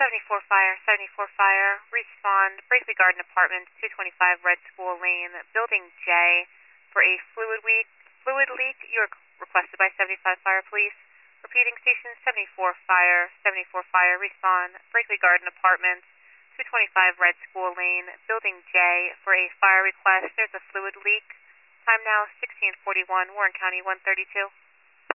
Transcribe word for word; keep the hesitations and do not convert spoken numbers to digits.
seventy-four Fire, seventy-four Fire, respond, Brakely Garden Apartments, two twenty-five Red School Lane, Building J, for a fluid leak. Fluid leak. You are requested by seventy-five Fire, please. Repeating, station seventy-four Fire, seventy-four Fire, respond, Brakely Garden Apartments, two twenty-five Red School Lane, Building J, for a fire request. There's a fluid leak. Time now sixteen forty-one, Warren County one thirty-two.